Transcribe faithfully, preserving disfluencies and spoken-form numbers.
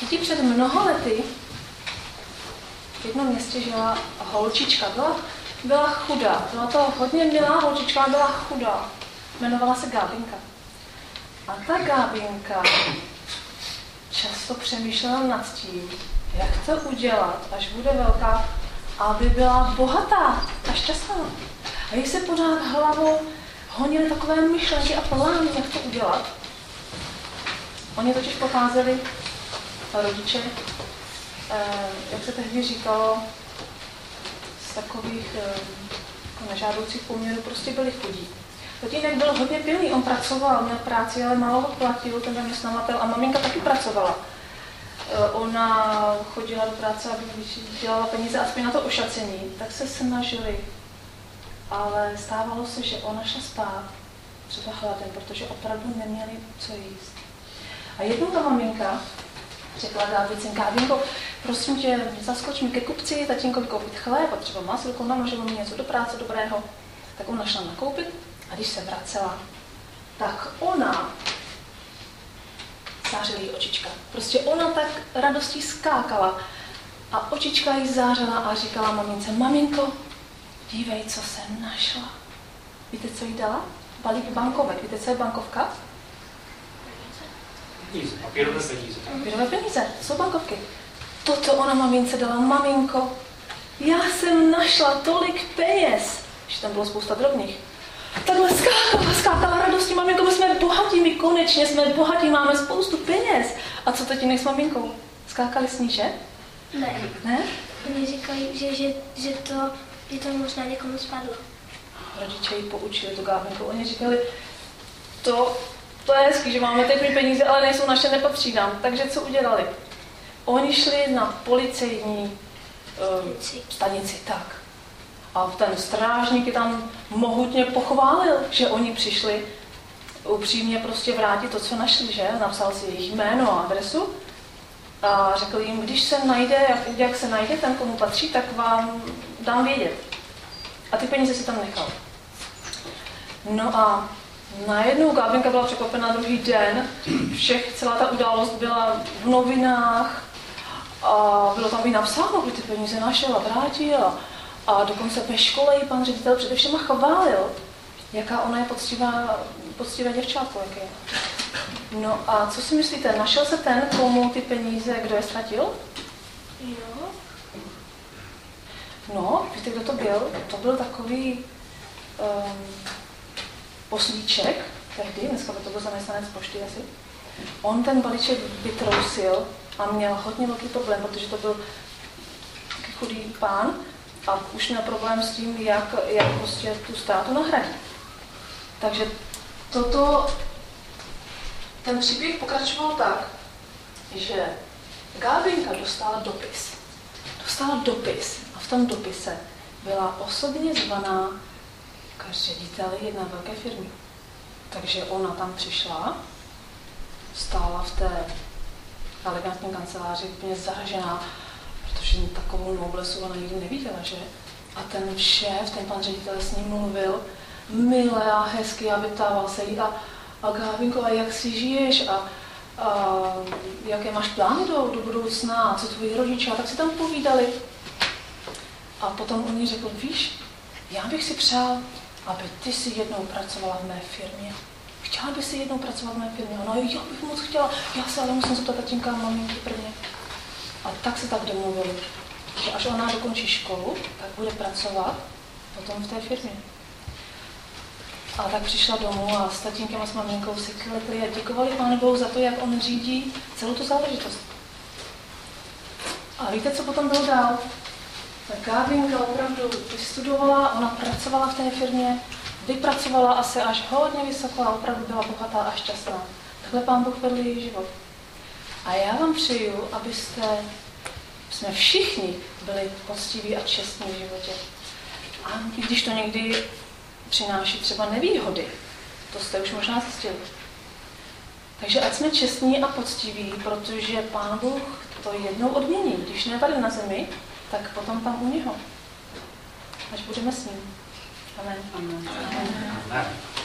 Víte, před mnoha lety v jednom městě žila holčička, byla, byla chudá, byla to hodně milá holčička, byla chudá, jmenovala se Gábinka. A ta Gábinka často přemýšlela nad tím, jak to udělat, až bude velká, aby byla bohatá a šťastná. A jí se pořád hlavou honily takové myšlenky a plány, jak to udělat. Oni totiž pocházeli, rodiče, jak se tehdy říkalo, z takových jako nežádoucích poměrů, prostě byli chudí. Tatínek byl hodně pilný, on pracoval, měl práci, ale málo ho platil ten zaměstnavatel a maminka taky pracovala. Ona chodila do práce, aby dělala peníze aspoň na to ošacení, tak se snažili. Ale stávalo se, že ona šla spát, třeba hladem, protože opravdu neměli co jíst. A jednou ta maminka řekla Gábice, Gábinko, prosím tě, zaskoč mi ke kupci, tatínkovi koupit chléb a třeba masilko, namažilo mi něco do práce dobrého. Tak ona šla nakoupit a když se vracela, tak ona zářila jí očička. Prostě ona tak radostí skákala a očička jí zářila a říkala mamince, maminko, dívej, co jsem našla. Víte, co jí dala? Balík bankovek. Víte, co je bankovka? Peníze, papírové peníze. Papírové peníze, to jsou bankovky. Toto ona mamince dala, maminko, já jsem našla tolik peněz, že tam bylo spousta drobných. Takhle skákala, skákala radostí, maminko, my jsme bohatí, my konečně jsme bohatí, máme spoustu peněz. A co tatínek s maminkou? Skákali s ní, že? Ne. Ne? Oni říkají, že, že, že, to, že to možná někomu spadlo. Rodiče ji poučili tu Gábinku. Oni říkali, to, to je hezký, že máme teď peníze, ale nejsou naše, nepatří nám. Takže co udělali? Oni šli na policejní um, stanici, tak. A ten strážník je tam mohutně pochválil, že oni přišli upřímně prostě vrátit to, co našli, že? Napsal si jejich jméno a adresu a řekl jim, když se najde, jak, jak se najde ten, komu patří, tak vám dám vědět. A ty peníze si tam nechal. No a najednou Gábinka byla překvapená druhý den, všech, celá ta událost byla v novinách a bylo tam i napsáno, kdy ty peníze našel a vrátil. A dokonce ve škole ji pan ředitel především chválil, jaká ona je poctivá, poctivé děvčátko, jak je. No a co si myslíte, našel se ten, komu ty peníze, kdo je ztratil? Jo. No, víte, kdo to byl? To byl takový um, poslíček, tehdy, dneska by to byl zaměstnanec pošty asi. On ten balíček vytrousil a měl hodně velký problém, protože to byl taky chudý pán, a už měl problém s tím, jak, jak prostě tu ztrátu nahradí. Takže toto, ten příběh pokračoval tak, že Gábinka dostala dopis. Dostala dopis a v tom dopise byla osobně zvaná k řediteli jedné velké firmy. Takže ona tam přišla, stála v té elegantní kanceláři úplně zaražená, protože takovou noblesu ona nikdy neviděla, že? A ten šéf, ten pan ředitel s ním mluvil milé a hezky a vyptával se jí a, a Gábinko, a jak si žiješ a, a jaké máš plány do, do budoucna a co tvoji rodiče a tak si tam povídali. A potom on jí řekl, víš, já bych si přál, aby ty si jednou pracovala v mé firmě. Chtěla by si jednou pracovat v mé firmě? No já bych moc chtěla, já se ale musím zeptat tatínka a maminky prvně. A tak se tak domluvili, že až ona dokončí školu, tak bude pracovat potom v té firmě. A tak přišla domů a s tatínkem a s maminkou si klepli a děkovali Pánu Bohu za to, jak on řídí celou tu záležitost. A víte, co potom bylo dál? Tak Gábinka opravdu vystudovala, ona pracovala v té firmě, vypracovala asi až hodně vysoko a opravdu byla bohatá a šťastná. Takhle Pán Bůh vedl její život. A já vám přeju, abyste, jsme všichni byli poctiví a čestní v životě. A i když to někdy přináší třeba nevýhody, to jste už možná zjistili. Takže ať jsme čestní a poctiví, protože Pán Bůh to jednou odmění. Když ne tady na zemi, tak potom tam u něho. Až budeme s ním. Amen. Amen. Amen.